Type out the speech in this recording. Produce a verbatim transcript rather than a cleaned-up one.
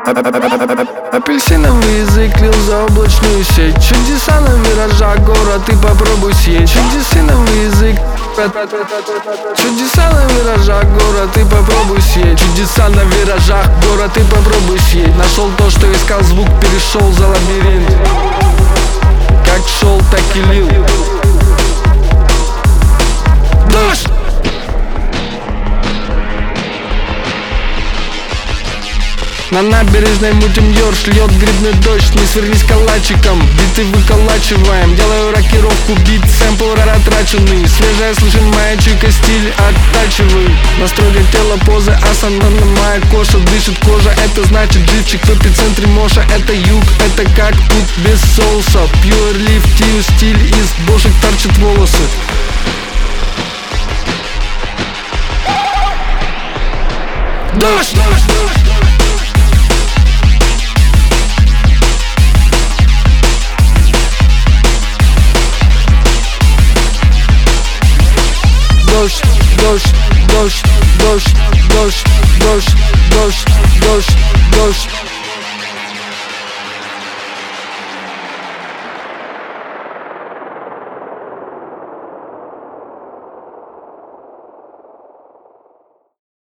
Апельсиновый язык лил за облачную сеть. Чудеса на виражах, город, ты попробуй съесть. Чудесиновый язык. Чудеса на виражах, город, ты попробуй съесть. Чудеса на виражах, город, ты попробуй съесть. Нашел то, что искал, звук перешел за лабиринт. Как шел, так и лил дождь. На набережной мутим ёрш, льет грибной дождь. Не сверлись калачиком, биты выколачиваем. Делаю рокировку, бит, сэмпл ратраченный. Свежая, слышен моя чуйка, стиль оттачиваю. Настройка тела, позы, асана, моя коша. Дышит кожа, это значит живчик в эпицентре моша. Это юг, это как тут без соуса. Pure lift, тию, стиль из бошек торчат волосы. Дождь! Дождь, дождь, дождь, дождь, дождь, дождь, дождь, дождь, дождь.